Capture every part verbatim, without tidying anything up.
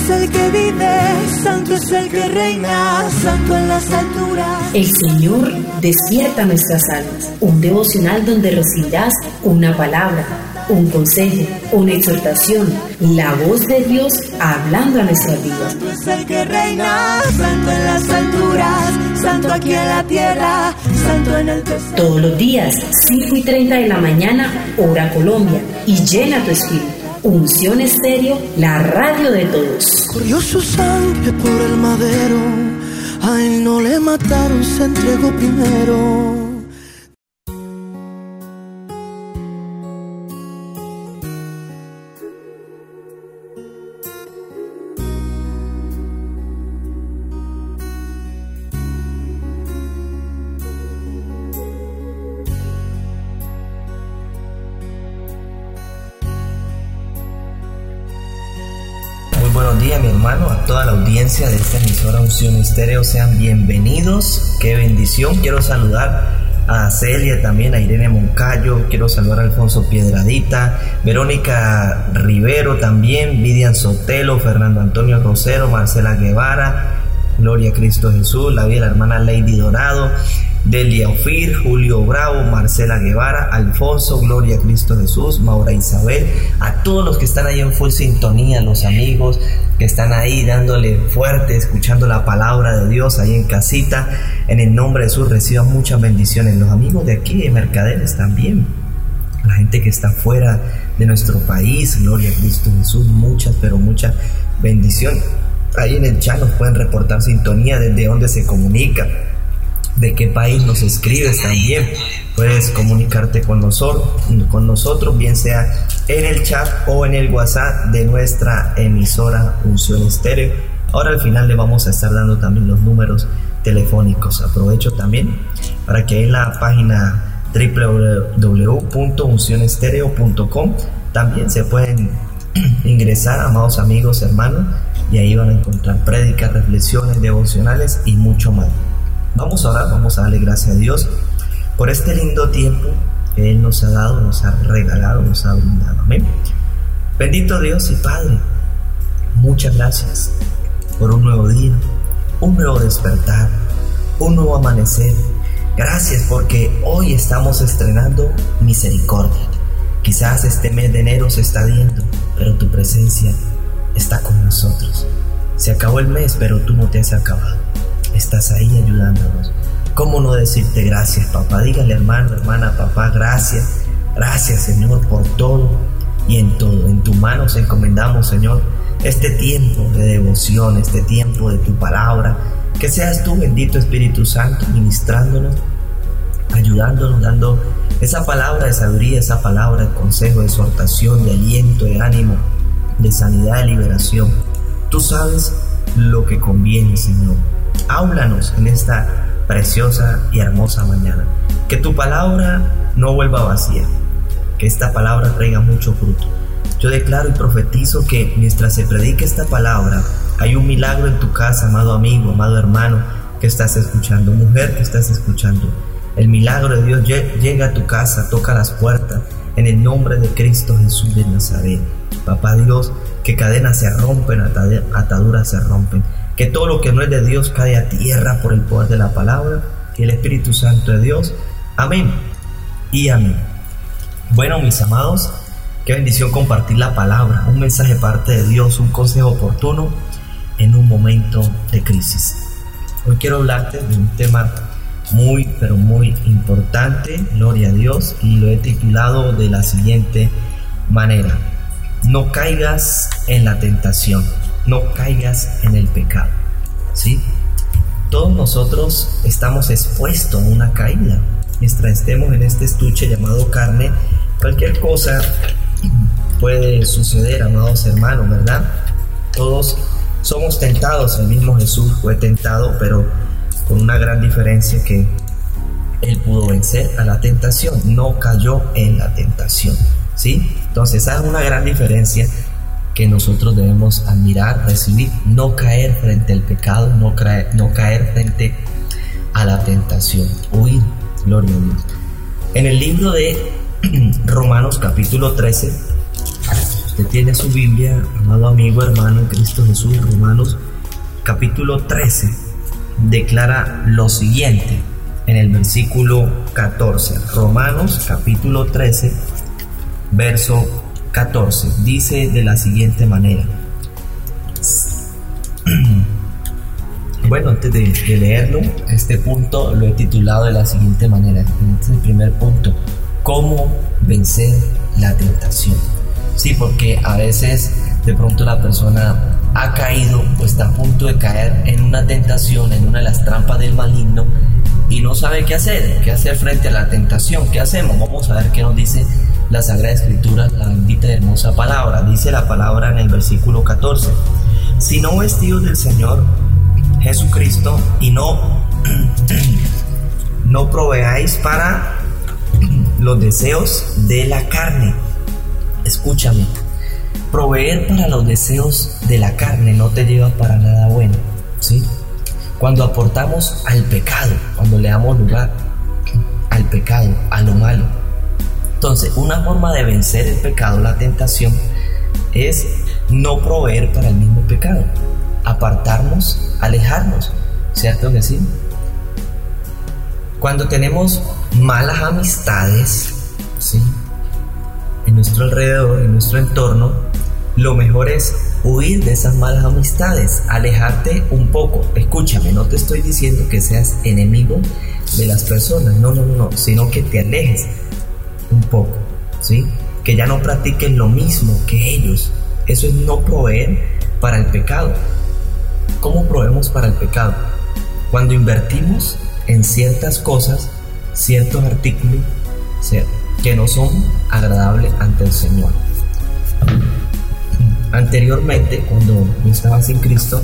es el que vive, santo es el que reina, santo en las alturas. El Señor despierta nuestras almas. Un devocional donde recibirás una palabra, un consejo, una exhortación, la voz de Dios hablando a nuestras vidas. Santo es el que reina, santo en las alturas, santo aquí en la tierra, santo en el tesoro. Todos los días, cinco y treinta de la mañana, hora Colombia, y llena tu espíritu. Unción Estéreo, la radio de todos. Corrió su sangre por el madero, a él no le mataron, se entregó primero. Buenos días, mi hermano, a toda la audiencia de esta emisora Unción Estéreo, sean bienvenidos. Qué bendición. Quiero saludar a Celia, también a Irene Moncayo, quiero saludar a Alfonso Piedradita, Verónica Rivero también, Vivian Sotelo, Fernando Antonio Rosero, Marcela Guevara, Gloria a Cristo Jesús, la vida de la hermana Lady Dorado, Delia Ofir, Julio Bravo, Marcela Guevara, Alfonso, Gloria a Cristo Jesús, Maura Isabel, a todos los que están ahí en full sintonía, los amigos que están ahí dándole fuerte, escuchando la palabra de Dios ahí en casita, en el nombre de Jesús reciban muchas bendiciones. Los amigos de aquí de Mercaderes también, la gente que está fuera de nuestro país, Gloria a Cristo Jesús, muchas, pero muchas bendiciones. Ahí en el chat nos pueden reportar sintonía, desde dónde se comunica, de qué país nos escribes también. Puedes comunicarte con nosotros, con nosotros, bien sea en el chat o en el WhatsApp de nuestra emisora Unción Estéreo. Ahora al final le vamos a estar dando también los números telefónicos. Aprovecho también para que en la página doble u doble u doble u punto unción estéreo punto com también se pueden ingresar, amados amigos, hermanos, y ahí van a encontrar prédicas, reflexiones, devocionales y mucho más. Vamos a orar, vamos a darle gracias a Dios por este lindo tiempo que Él nos ha dado, nos ha regalado, nos ha brindado. Amén. Bendito Dios y Padre, muchas gracias por un nuevo día, un nuevo despertar, un nuevo amanecer. Gracias porque hoy estamos estrenando misericordia. Quizás este mes de enero se está viendo, pero tu presencia está con nosotros. Se acabó el mes, pero tú no te has acabado. Estás ahí ayudándonos. ¿Cómo no decirte gracias, papá? Dígale, hermano, hermana, papá, gracias. Gracias, Señor, por todo y en todo. En tus manos encomendamos, Señor, este tiempo de devoción, este tiempo de tu palabra. Que seas tú, bendito Espíritu Santo, ministrándonos, ayudándonos, dando esa palabra de sabiduría, esa palabra de consejo, de exhortación, de aliento, de ánimo, de sanidad, de liberación. Tú sabes lo que conviene, Señor. Háblanos en esta preciosa y hermosa mañana. Que tu palabra no vuelva vacía, que esta palabra traiga mucho fruto. Yo declaro y profetizo que mientras se predique esta palabra, hay un milagro en tu casa, amado amigo, amado hermano que estás escuchando, mujer que estás escuchando. El milagro de Dios llega a tu casa, toca las puertas, en el nombre de Cristo Jesús de Nazaret. Papá Dios, que cadenas se rompen, ataduras se rompen, que todo lo que no es de Dios cae a tierra por el poder de la palabra y el Espíritu Santo de Dios. Amén y amén. Bueno, mis amados, qué bendición compartir la palabra, un mensaje parte de Dios, un consejo oportuno en un momento de crisis. Hoy quiero hablarte de un tema muy, pero muy importante, gloria a Dios, y lo he titulado de la siguiente manera: no caigas en la tentación, no caigas en el pecado. ¿Sí? Todos nosotros estamos expuestos a una caída. Mientras estemos en este estuche llamado carne, cualquier cosa puede suceder, amados hermanos, ¿verdad? Todos somos tentados. El mismo Jesús fue tentado, pero con una gran diferencia, que Él pudo vencer a la tentación, no cayó en la tentación. ¿Sí? Entonces esa es una gran diferencia que nosotros debemos admirar, recibir, no caer frente al pecado, no, caer, no caer frente a la tentación, huir, gloria a Dios. En el libro de Romanos capítulo trece, usted tiene su Biblia, amado amigo, hermano en Cristo Jesús, Romanos capítulo trece declara lo siguiente en el versículo catorce. Romanos capítulo trece, verso catorce, dice de la siguiente manera. Bueno, antes de, de leerlo, este punto lo he titulado de la siguiente manera. Este es el primer punto: ¿cómo vencer la tentación? Sí, porque a veces de pronto la persona ha caído o está a punto de caer en una tentación, en una de las trampas del maligno, y no sabe qué hacer, qué hacer frente a la tentación. ¿Qué hacemos? Vamos a ver qué nos dice la Sagrada Escritura, la bendita y hermosa palabra. Dice la palabra en el versículo catorce: si no vestidos del Señor Jesucristo y no no proveáis para los deseos de la carne. Escúchame, proveer para los deseos de la carne no te lleva para nada bueno, ¿sí? Cuando aportamos al pecado, cuando le damos lugar al pecado, a lo malo. Entonces, una forma de vencer el pecado, la tentación, es no proveer para el mismo pecado, apartarnos, alejarnos, ¿cierto que sí? Cuando tenemos malas amistades, ¿sí?, en nuestro alrededor, en nuestro entorno, lo mejor es huir de esas malas amistades, alejarte un poco. Escúchame, no te estoy diciendo que seas enemigo de las personas, no, no, no, no, sino que te alejes un poco, ¿sí? Que ya no practiquen lo mismo que ellos. Eso es no proveer para el pecado. ¿Cómo proveemos para el pecado? Cuando invertimos en ciertas cosas, ciertos artículos, ¿cierto?, que no son agradables ante el Señor. Anteriormente, cuando yo estaba sin Cristo,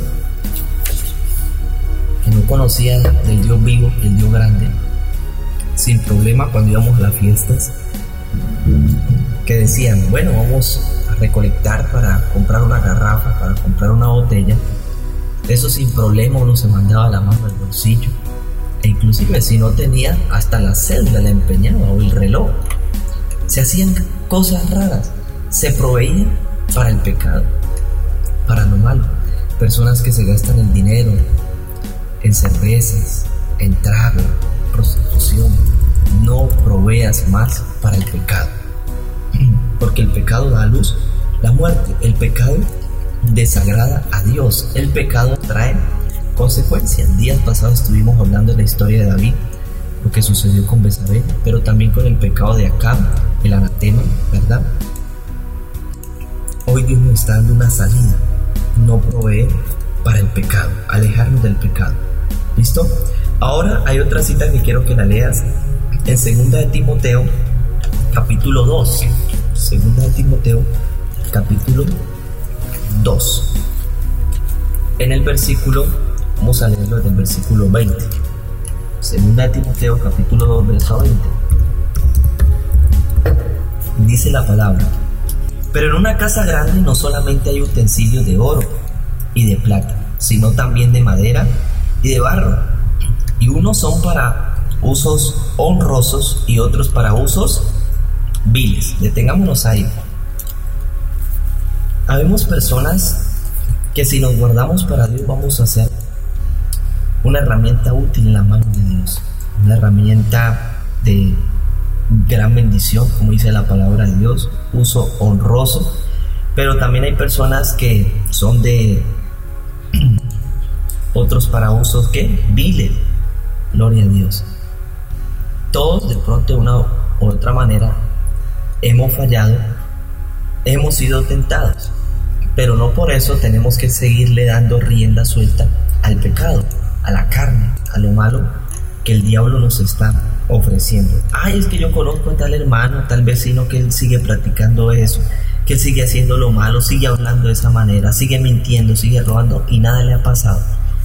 que no conocía del Dios vivo, el Dios grande, sin problema, cuando íbamos a las fiestas, que decían, bueno, vamos a recolectar para comprar una garrafa, para comprar una botella, eso sin problema uno se mandaba la mano al bolsillo, e inclusive si no tenía, hasta la cédula la empeñaba o el reloj. Se hacían cosas raras, se proveían para el pecado, para lo malo. Personas que se gastan el dinero en cervezas, en trago, prostitución. No proveas más para el pecado, porque el pecado da a luz la muerte. El pecado desagrada a Dios, el pecado trae consecuencias. Días pasados estuvimos hablando de la historia de David, lo que sucedió con Betsabé, pero también con el pecado de Acab, el anatema, ¿verdad? Hoy Dios nos está dando una salida: no proveer para el pecado, alejarnos del pecado. ¿Listo? Ahora hay otra cita que quiero que la leas en segunda de Timoteo, capítulo dos. segunda de Timoteo, capítulo dos. En el versículo, vamos a leerlo desde el versículo veinte. segunda de Timoteo, capítulo dos, verso veinte. Dice la palabra: pero en una casa grande no solamente hay utensilios de oro y de plata, sino también de madera y de barro, y unos son para usos honrosos y otros para usos viles. Detengámonos ahí. Habemos personas que si nos guardamos para Dios vamos a ser una herramienta útil en la mano de Dios, una herramienta de gran bendición, como dice la palabra de Dios, uso honroso. Pero también hay personas que son de otros para usos que viles. Gloria a Dios. Todos de pronto de una u otra manera hemos fallado, hemos sido tentados, pero no por eso tenemos que seguirle dando rienda suelta al pecado, a la carne, a lo malo que el diablo nos está ofreciendo. Ay, es que yo conozco a tal hermano, a tal vecino que él sigue practicando eso, que él sigue haciendo lo malo, sigue hablando de esa manera, sigue mintiendo, sigue robando y nada le ha pasado.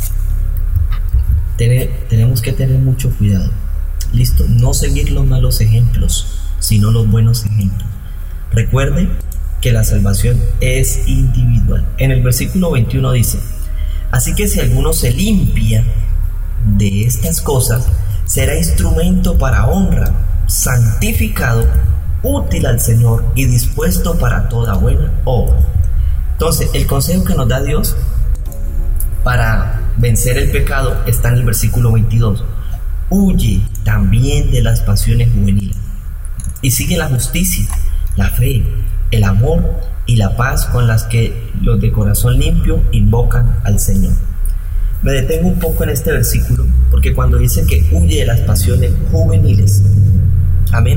Ten, tenemos que tener mucho cuidado. Listo, no seguir los malos ejemplos, sino los buenos ejemplos. Recuerde que la salvación es individual. En el versículo veintiuno dice: así que si alguno se limpia de estas cosas, será instrumento para honra, santificado útil al Señor y dispuesto para toda buena obra. Entonces, el consejo que nos da Dios para vencer el pecado está en el versículo veintidós. Huye también de las pasiones juveniles y sigue la justicia, la fe, el amor y la paz con las que los de corazón limpio invocan al Señor. Me detengo un poco en este versículo porque cuando dice que huye de las pasiones juveniles, amén,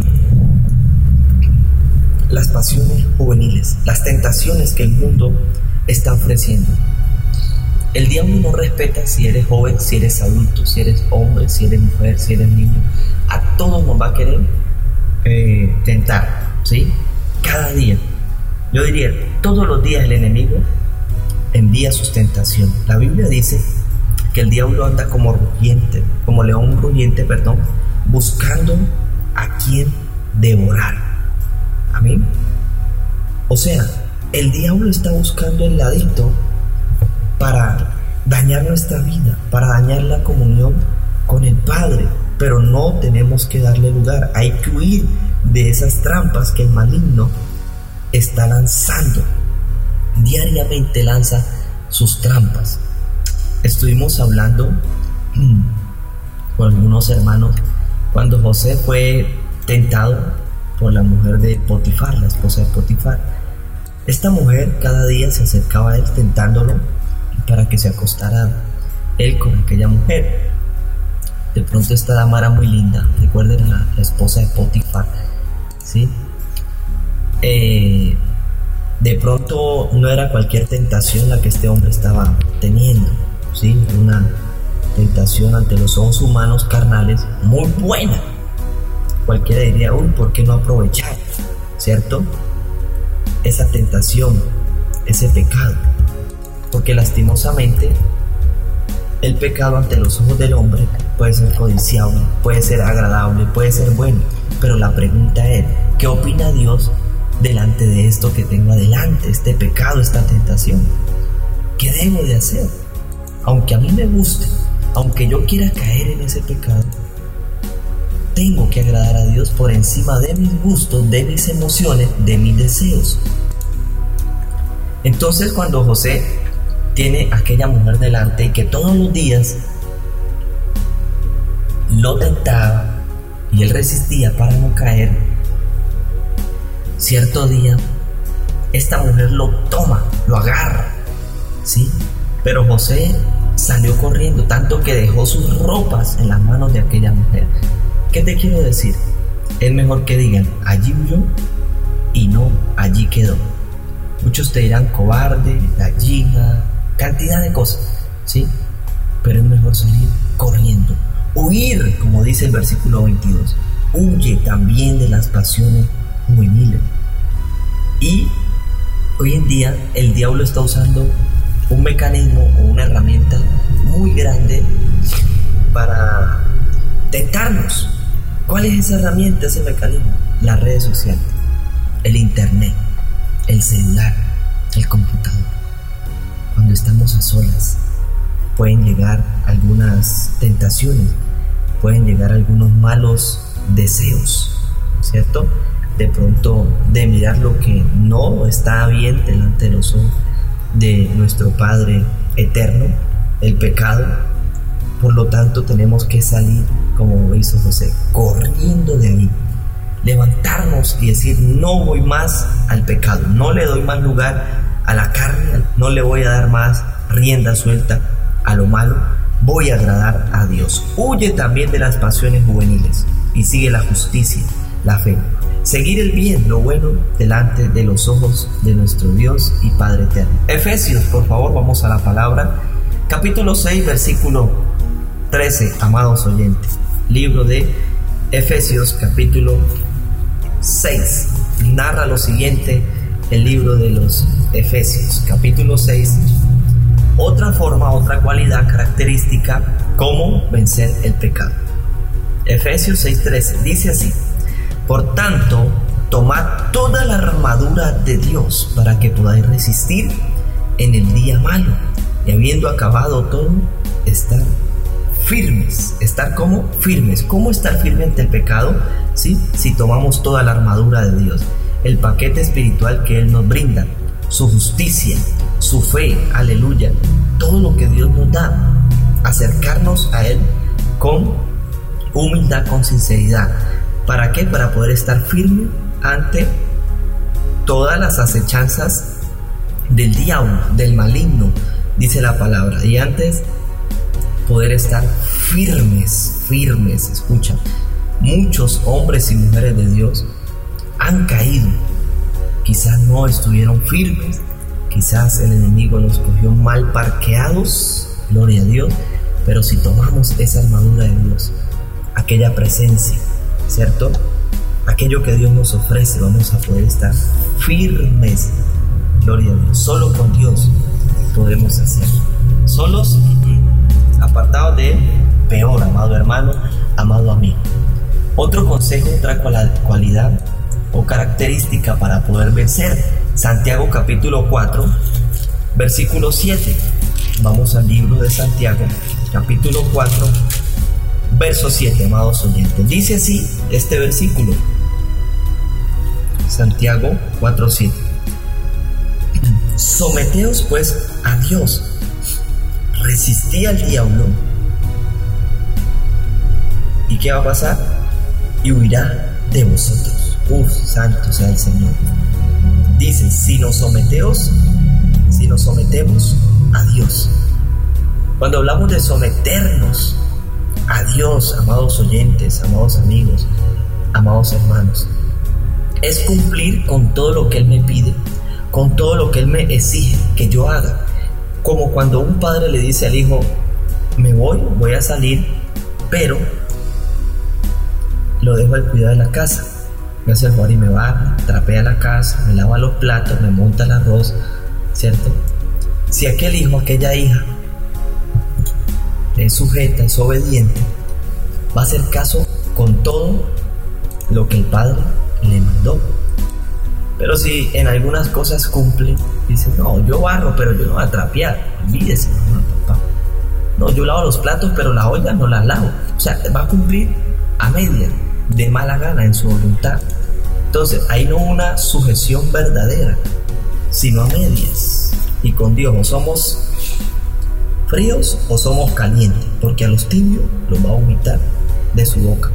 las pasiones juveniles, las tentaciones que el mundo está ofreciendo. El diablo no respeta si eres joven, si eres adulto, si eres hombre, si eres mujer, si eres niño. A todos nos va a querer eh, tentar, ¿sí? Cada día. Yo diría, todos los días el enemigo envía sus tentaciones. La Biblia dice que el diablo anda como rugiente, como león rugiente, perdón, buscando a quien devorar. Amén. O sea, el diablo está buscando el ladito para dañar nuestra vida, para dañar la comunión con el Padre, pero no tenemos que darle lugar. Hay que huir de esas trampas que el maligno está lanzando. Diariamente lanza sus trampas. Estuvimos hablando con algunos hermanos cuando José fue tentado por la mujer de Potifar, la esposa de Potifar. Esta mujer cada día se acercaba a él tentándolo para que se acostara él con aquella mujer. De pronto esta dama era muy linda, recuerden, la, la esposa de Potifar, ¿sí? Eh, de pronto no era cualquier tentación la que este hombre estaba teniendo, ¿sí? Una tentación ante los ojos humanos carnales muy buena. Cualquiera diría, uy, ¿por qué no aprovechar? ¿Cierto? Esa tentación, ese pecado. Porque lastimosamente el pecado ante los ojos del hombre puede ser codiciable, puede ser agradable, puede ser bueno, pero la pregunta es, ¿qué opina Dios delante de esto que tengo adelante, este pecado, esta tentación? ¿Qué debo de hacer? Aunque a mí me guste, aunque yo quiera caer en ese pecado, tengo que agradar a Dios por encima de mis gustos, de mis emociones, de mis deseos. Entonces, cuando José tiene aquella mujer delante y que todos los días lo tentaba y él resistía para no caer, cierto día esta mujer lo toma, lo agarra, ¿sí? Pero José salió corriendo, tanto que dejó sus ropas en las manos de aquella mujer. ¿Qué te quiero decir? Es mejor que digan, allí huyó y no, allí quedó. Muchos te dirán cobarde, gallina, cantidad de cosas, ¿sí? Pero es mejor salir corriendo, huir, como dice el versículo veintidós. Huye también de las pasiones juveniles. Y hoy en día el diablo está usando un mecanismo o una herramienta muy grande para tentarnos. ¿Cuál es esa herramienta, ese mecanismo? Las redes sociales, el internet, el celular, el computador. Cuando estamos a solas pueden llegar algunas tentaciones, pueden llegar algunos malos deseos, ¿cierto? De pronto de mirar lo que no está bien delante de los ojos de nuestro Padre eterno, el pecado. Por lo tanto tenemos que salir, como hizo José, corriendo de ahí, levantarnos y decir, no voy más al pecado, no le doy más lugar a la carne, no le voy a dar más rienda suelta a lo malo, voy a agradar a Dios. Huye también de las pasiones juveniles y sigue la justicia, la fe, seguir el bien, lo bueno, delante de los ojos de nuestro Dios y Padre eterno. Efesios, por favor, vamos a la palabra, capítulo seis, versículo trece, amados oyentes. Libro de Efesios, capítulo seis, narra lo siguiente el libro de los Efesios, capítulo seis. Otra forma, otra cualidad característica, cómo vencer el pecado. Efesios seis trece dice así: por tanto, tomad toda la armadura de Dios para que podáis resistir en el día malo, y habiendo acabado todo, estar firmes. ¿Estar cómo? Firmes. ¿Cómo estar firme ante el pecado? ¿sí? Si tomamos toda la armadura de Dios, el paquete espiritual que Él nos brinda, su justicia, su fe, aleluya, todo lo que Dios nos da, acercarnos a Él con humildad, con sinceridad. ¿Para qué? Para poder estar firme ante todas las acechanzas del diablo, del maligno, dice la palabra, y antes poder estar firmes, firmes, escucha, muchos hombres y mujeres de Dios han caído, quizás no estuvieron firmes, quizás el enemigo los cogió mal parqueados, gloria a Dios, pero si tomamos esa armadura de Dios, aquella presencia, ¿cierto? Aquello que Dios nos ofrece, vamos a poder estar firmes, gloria a Dios. Solo con Dios podemos hacerlo. Solos, apartados de Él, peor, amado hermano, amado amigo. Otro consejo, otra cualidad o característica para poder vencer. Santiago capítulo cuatro, versículo siete. Vamos al libro de Santiago, capítulo cuatro, verso siete, amados oyentes. Dice así este versículo. Santiago cuatro siete. Someteos pues a Dios, resistí al diablo, ¿y qué va a pasar? Y huirá de vosotros. Uf, santo sea el Señor. Dice, si nos someteos, si nos sometemos a Dios. Cuando hablamos de someternos a Dios, amados oyentes, amados amigos, amados hermanos, es cumplir con todo lo que Él me pide, con todo lo que Él me exige que yo haga. Como cuando un padre le dice al hijo, me voy, voy a salir, pero lo dejo al cuidado de la casa. Me hace el favor y me barra, trapea la casa, me lava los platos, me monta el arroz, ¿cierto? Si aquel hijo, aquella hija es sujeta, es obediente, va a hacer caso con todo lo que el padre le mandó. Pero si en algunas cosas cumple, dice, no, yo barro, pero yo no voy a trapear, olvídese, mamá, papá. No, yo lavo los platos, pero la olla no la lavo. O sea, va a cumplir a media, de mala gana, en su voluntad. Entonces, hay no una sujeción verdadera, sino a medias. Y con Dios, o somos fríos o somos calientes, porque a los tibios los va a vomitar de su boca.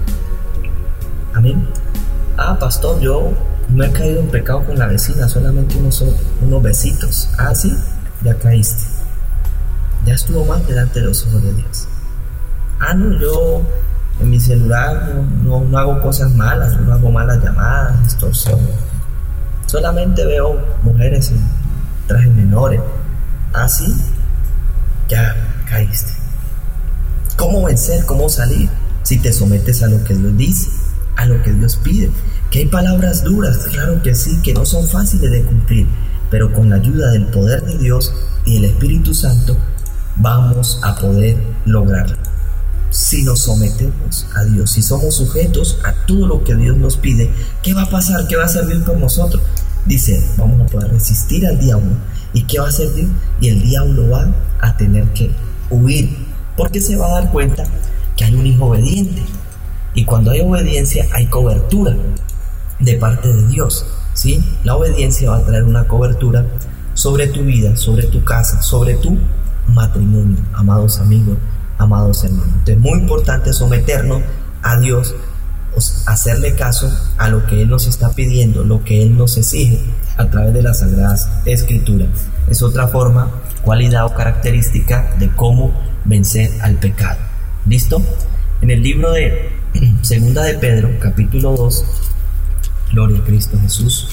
Amén. Ah, pastor, yo no he caído en pecado con la vecina, solamente unos, unos besitos. Ah, sí, ya caíste. Ya estuvo mal delante de los ojos de Dios. Ah, no, yo en mi celular no, no, no hago cosas malas, no hago malas llamadas, extorsión. Solamente veo mujeres en trajes menores. Ah, sí, ya caíste. ¿Cómo vencer? ¿Cómo salir? Si te sometes a lo que Dios dice, a lo que Dios pide. Que hay palabras duras, claro que sí, que no son fáciles de cumplir, pero con la ayuda del poder de Dios y del Espíritu Santo vamos a poder lograrlo. Si nos sometemos a Dios, si somos sujetos a todo lo que Dios nos pide, ¿qué va a pasar? ¿Qué va a servir por nosotros? Dice, vamos a poder resistir al diablo. ¿Y qué va a servir? Y el diablo va a tener que huir, porque se va a dar cuenta que hay un hijo obediente. Y cuando hay obediencia hay cobertura de parte de Dios, ¿sí? La obediencia va a traer una cobertura sobre tu vida, sobre tu casa, sobre tu matrimonio, amados amigos, amados hermanos. Entonces es muy importante someternos a Dios, hacerle caso a lo que Él nos está pidiendo, lo que Él nos exige a través de las Sagradas Escrituras. Es otra forma, cualidad o característica de cómo vencer al pecado. ¿Listo? En el libro de Segunda de Pedro, capítulo dos, gloria a Cristo Jesús.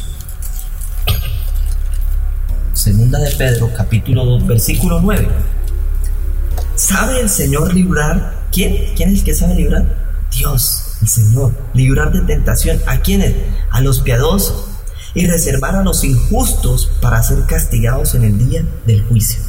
Segunda de Pedro, capítulo dos, versículo nueve. ¿Sabe el Señor librar? ¿Quién? ¿Quién es el que sabe librar? Dios, el Señor. Librar de tentación. ¿A quiénes? A los piadosos. Y reservar a los injustos para ser castigados en el día del juicio.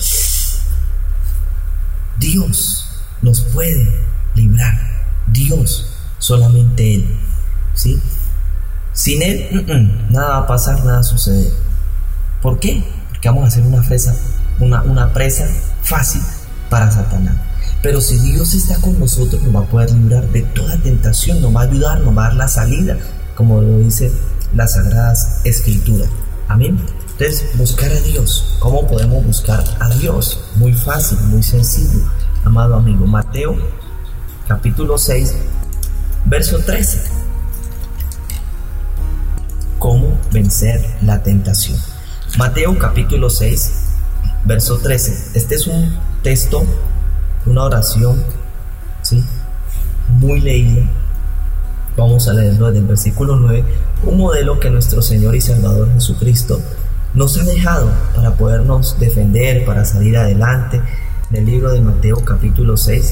Dios nos puede librar. Dios, solamente Él. ¿Sí? Sin Él, uh-uh, nada va a pasar, nada va a suceder. ¿Por qué? Porque vamos a hacer una presa, una, una presa fácil para Satanás. Pero si Dios está con nosotros, nos va a poder librar de toda tentación, nos va a ayudar, nos va a dar la salida, como lo dice las Sagradas Escrituras. Amén. Entonces, buscar a Dios. ¿Cómo podemos buscar a Dios? Muy fácil, muy sencillo, amado amigo. Mateo, capítulo seis, verso trece. ¿Cómo vencer la tentación? Mateo, capítulo seis, verso trece. Este es un texto, una oración, ¿sí?, muy leída. Vamos a leerlo desde el versículo nueve, un modelo que nuestro Señor y Salvador Jesucristo nos ha dejado para podernos defender, para salir adelante. Del libro de Mateo, capítulo seis,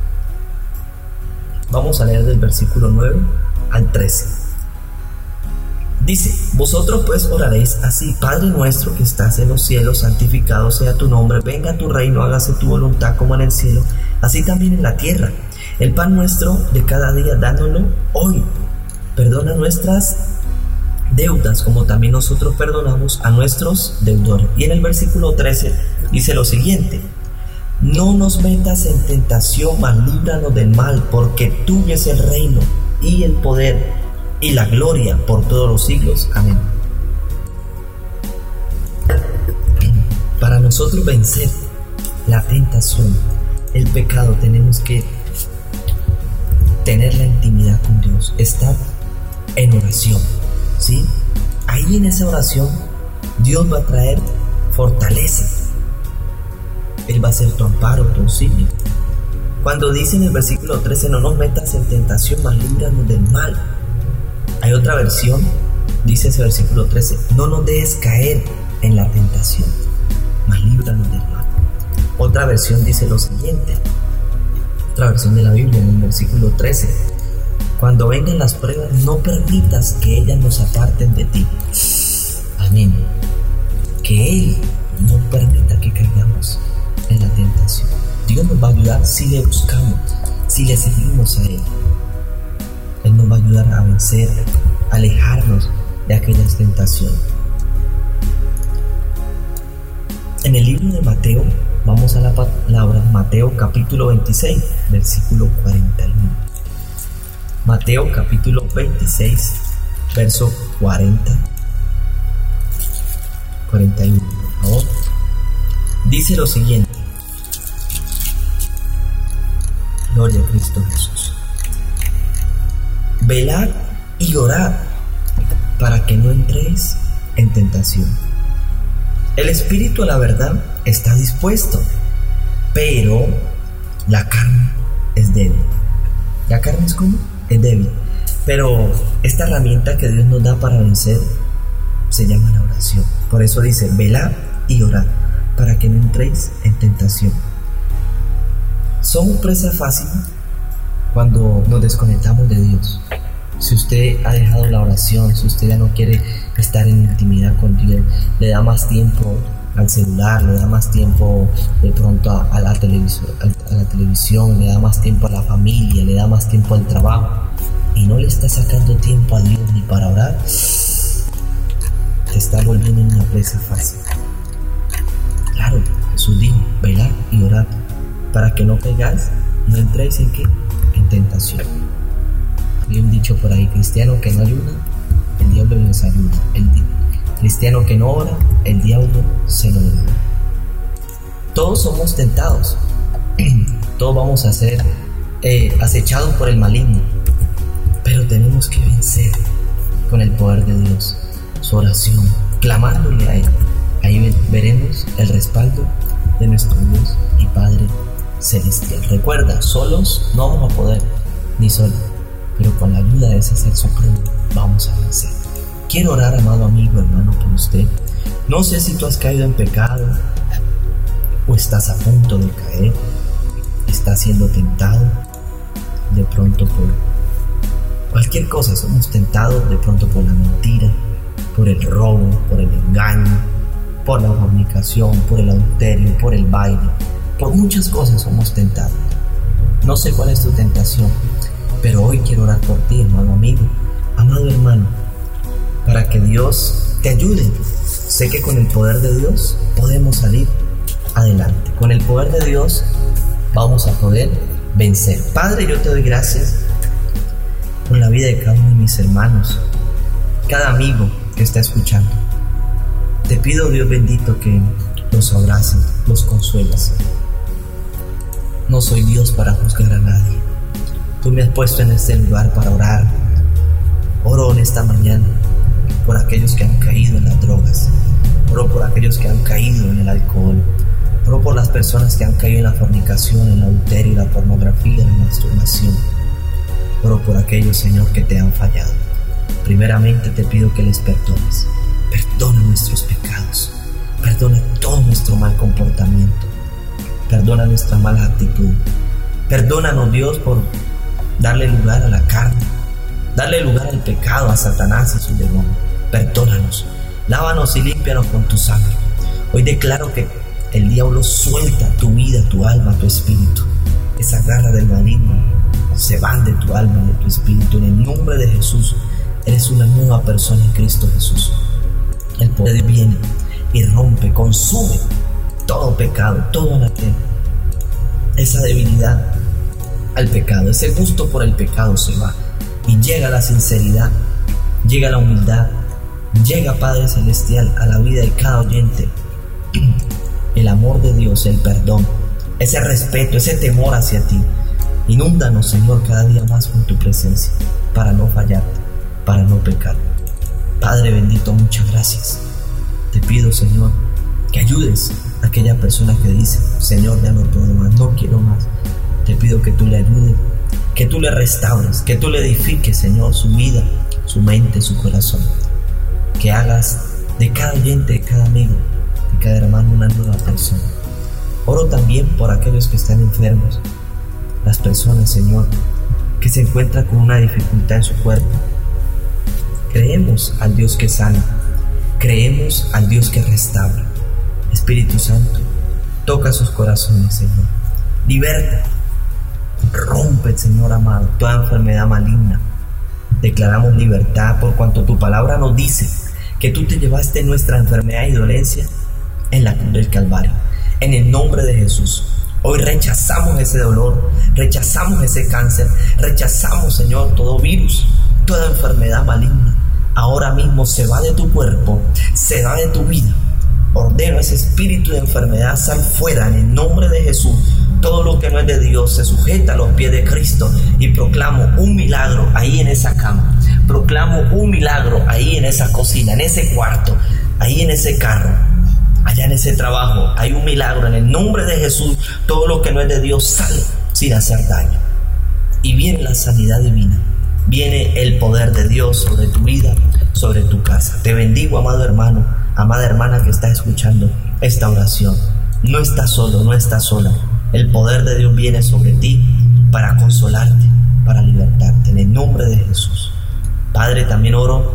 vamos a leer del versículo nueve al trece. Dice: vosotros pues oraréis así: Padre nuestro que estás en los cielos, santificado sea tu nombre, venga tu reino, hágase tu voluntad como en el cielo, así también en la tierra. El pan nuestro de cada día, dándolo hoy. Perdona nuestras deudas, como también nosotros perdonamos a nuestros deudores. Y en el versículo trece dice lo siguiente: no nos metas en tentación, mas líbranos del mal, porque tuyo es el reino y el poder y la gloria por todos los siglos. Amén. Para nosotros vencer la tentación, el pecado, tenemos que tener la intimidad con Dios, estar en oración, ¿sí? Ahí en esa oración Dios va a traer fortaleza. Él va a ser tu amparo, tu auxilio. Cuando dice en el versículo trece: no nos metas en tentación, mas líbranos del mal. Hay otra versión, dice ese versículo trece: no nos dejes caer en la tentación, mas líbranos del mal. Otra versión dice lo siguiente, otra versión de la Biblia, en el versículo trece: cuando vengan las pruebas, no permitas que ellas nos aparten de ti. Amén. Que Él no permita que caigamos en la tentación. Dios nos va a ayudar si le buscamos, si le seguimos a Él. Él nos va a ayudar a vencer, a alejarnos de aquellas tentaciones. En el libro de Mateo, vamos a la palabra Mateo capítulo veintiséis, versículo cuarenta y uno. Mateo capítulo veintiséis, verso cuarenta, cuarenta y uno, por favor. Dice lo siguiente: gloria a Cristo Jesús. Velad y orad para que no entréis en tentación. El espíritu, a la verdad, está dispuesto, pero la carne es débil. ¿La carne es cómo? Es débil. Pero esta herramienta que Dios nos da para vencer se llama la oración. Por eso dice: velad y orad para que no entréis en tentación. Somos presa fácil cuando nos desconectamos de Dios. Si usted ha dejado la oración, si usted ya no quiere estar en intimidad con Dios, le da más tiempo al celular, le da más tiempo de pronto a, a, la televisión, a, a la televisión, le da más tiempo a la familia, le da más tiempo al trabajo, y no le está sacando tiempo a Dios ni para orar, te está volviendo una presa fácil. Claro, Jesús dijo: velad y orad para que no caigáis, no entréis en qué, en tentación. Había un dicho por ahí: cristiano que no ayuda, el diablo les ayuda. El cristiano que no ora, el diablo se lo devuelve. Todos somos tentados, todos vamos a ser eh, acechados por el maligno, pero tenemos que vencer con el poder de Dios, su oración, clamándole a Él. Ahí veremos el respaldo de nuestro Dios y Padre Celestial. Recuerda, solos no vamos a poder, ni solos, pero con la ayuda de ese Ser Supremo vamos a vencer. Quiero orar, amado amigo, hermano, por usted. No sé si tú has caído en pecado o estás a punto de caer, estás siendo tentado de pronto por cualquier cosa. Somos tentados de pronto por la mentira, por el robo, por el engaño, por la fornicación, por el adulterio, por el baile, por muchas cosas somos tentados. No sé cuál es tu tentación, pero hoy quiero orar por ti, hermano amigo, amado hermano, para que Dios te ayude. Sé que con el poder de Dios podemos salir adelante. Con el poder de Dios vamos a poder vencer. Padre, yo te doy gracias por la vida de cada uno de mis hermanos, cada amigo que está escuchando. Te pido, Dios bendito, que los abraces, los consuelas. No soy Dios para juzgar a nadie. Tú me has puesto en este lugar para orar. Oro en esta mañana por aquellos que han caído en las drogas. Oro por aquellos que han caído en el alcohol. Oro por las personas que han caído en la fornicación, en el adulterio, la pornografía, en la masturbación. Oro por aquellos, Señor, que te han fallado. Primeramente te pido que les perdones. Perdona nuestros pecados. Perdona todo nuestro mal comportamiento. Perdona nuestra mala actitud. Perdónanos, Dios, por darle lugar a la carne, darle lugar al pecado, a Satanás y su demonio. Perdónanos, lávanos y límpianos con tu sangre. Hoy declaro que el diablo suelta tu vida, tu alma, tu espíritu. Esa garra del maligno se van de tu alma, de tu espíritu. En el nombre de Jesús, eres una nueva persona en Cristo Jesús. El poder viene y rompe, consume todo pecado, todo anatema. Esa debilidad al pecado, ese gusto por el pecado se va y llega la sinceridad, llega la humildad, llega, Padre Celestial, a la vida de cada oyente el amor de Dios, el perdón, ese respeto, ese temor hacia ti. Inúndanos, Señor, cada día más con tu presencia para no fallarte, para no pecar. Padre bendito, muchas gracias. Te pido, Señor, que ayudes a aquella persona que dice: Señor, ya no puedo más, no quiero más. Te pido que tú le ayudes, que tú le restaures, que tú le edifiques, Señor, su vida, su mente, su corazón. Que hagas de cada oyente, de cada amigo, de cada hermano una nueva persona. Oro también por aquellos que están enfermos, las personas, Señor, que se encuentran con una dificultad en su cuerpo. Creemos al Dios que sana, creemos al Dios que restaura. Espíritu Santo, toca sus corazones, Señor. Liberta, rompe, Señor amado, toda enfermedad maligna. Declaramos libertad por cuanto tu palabra nos dice que tú te llevaste nuestra enfermedad y dolencia en la cruz del Calvario. En el nombre de Jesús, hoy rechazamos ese dolor, rechazamos ese cáncer, rechazamos, Señor, todo virus, toda enfermedad maligna. Ahora mismo se va de tu cuerpo, se va de tu vida. Ordeno ese espíritu de enfermedad, sal fuera en el nombre de Jesús. Todo lo que no es de Dios se sujeta a los pies de Cristo y proclamo un milagro ahí en esa cama. Proclamo un milagro ahí en esa cocina, en ese cuarto, ahí en ese carro, allá en ese trabajo. Hay un milagro en el nombre de Jesús. Todo lo que no es de Dios sale sin hacer daño. Y viene la sanidad divina. Viene el poder de Dios sobre tu vida, sobre tu casa. Te bendigo, amado hermano, amada hermana que está escuchando esta oración. No estás solo, no estás sola. El poder de Dios viene sobre ti para consolarte, para libertarte, en el nombre de Jesús. Padre, también oro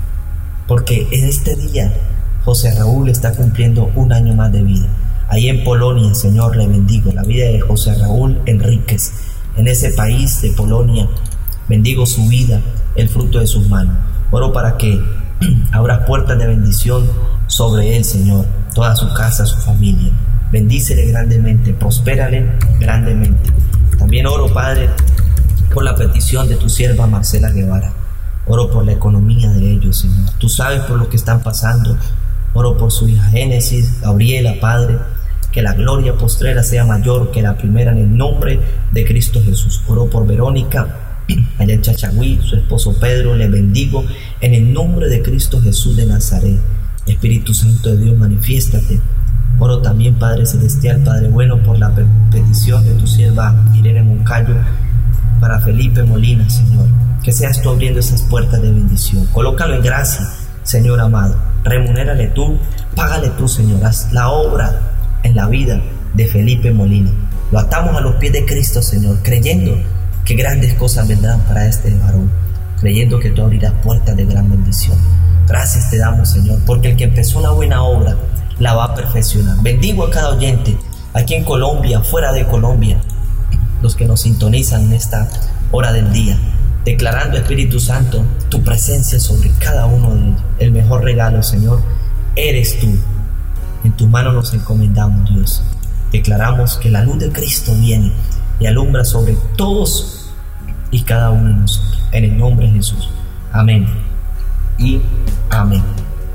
porque en este día José Raúl está cumpliendo un año más de vida. Ahí en Polonia, Señor, le bendigo la vida de José Raúl Enríquez. En ese país de Polonia, bendigo su vida, el fruto de sus manos. Oro para que abra puertas de bendición sobre él, Señor, toda su casa, su familia. Bendícele grandemente, prospérale grandemente. También oro, Padre, por la petición de tu sierva Marcela Guevara. Oro por la economía de ellos, Señor. Tú sabes por lo que están pasando. Oro por su hija Génesis, Gabriela, Padre. Que la gloria postrera sea mayor que la primera en el nombre de Cristo Jesús. Oro por Verónica, allá en Chachagüí, su esposo Pedro. Le bendigo en el nombre de Cristo Jesús de Nazaret. Espíritu Santo de Dios, manifiéstate. Oro también, Padre Celestial, Padre bueno, por la petición de tu sierva Irene Moncayo para Felipe Molina, Señor. Que seas tú abriendo esas puertas de bendición. Colócalo en gracia, Señor amado. Remunérale tú, págale tú, Señor. Haz la obra en la vida de Felipe Molina. Lo atamos a los pies de Cristo, Señor, creyendo que grandes cosas vendrán para este varón, creyendo que tú abrirás puertas de gran bendición. Gracias te damos, Señor, porque el que empezó una buena obra la va a perfeccionar. Bendigo a cada oyente aquí en Colombia, fuera de Colombia, los que nos sintonizan en esta hora del día, declarando, Espíritu Santo, tu presencia sobre cada uno de ellos. El mejor regalo, Señor, eres tú. En tus manos nos encomendamos, Dios. declaramos que la luz de Cristo viene y alumbra sobre todos y cada uno de nosotros. En el nombre de Jesús. Amén y amén.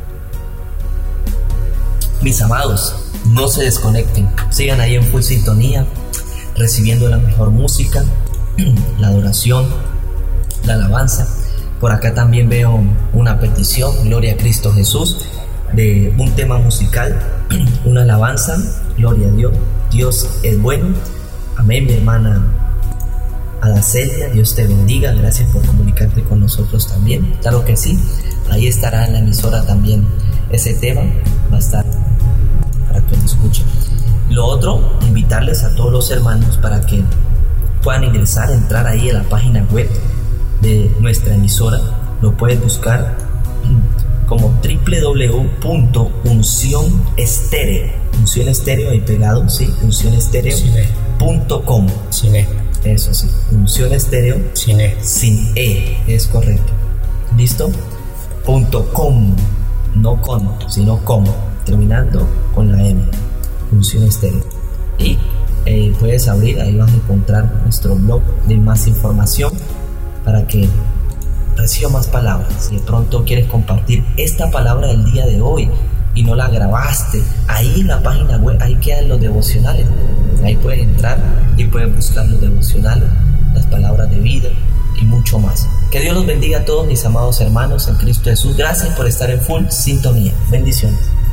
Mis amados, no se desconecten, sigan ahí en full sintonía, recibiendo la mejor música, la adoración, la alabanza. Por acá también veo una petición, gloria a Cristo Jesús, de un tema musical, una alabanza, gloria a Dios, Dios es bueno. Amén, mi hermana Adacelia, Dios te bendiga, gracias por comunicarte con nosotros también. Claro que sí, ahí estará en la emisora también ese tema, va a estar para que lo escuchen. Lo otro, invitarles a todos los hermanos para que puedan ingresar, entrar ahí a la página web de nuestra emisora. Lo puedes buscar como doble u doble u doble u punto unción estéreo, unción estéreo ahí pegado, sí, unción estéreo punto com. Sin E. Eso sí, unción estéreo sin E. Sin E, es correcto. ¿Listo? Punto com, no con, sino com, terminando con la M. Unción estéreo. Y eh, puedes abrir, ahí vas a encontrar nuestro blog de más información para que reciba más palabras. Si de pronto quieres compartir esta palabra del día de hoy y no la grabaste, ahí en la página web, ahí quedan los devocionales. Ahí puedes entrar y puedes buscar los devocionales, las palabras de vida y mucho más. Que Dios los bendiga a todos mis amados hermanos en Cristo Jesús. Gracias por estar en full sintonía. Bendiciones.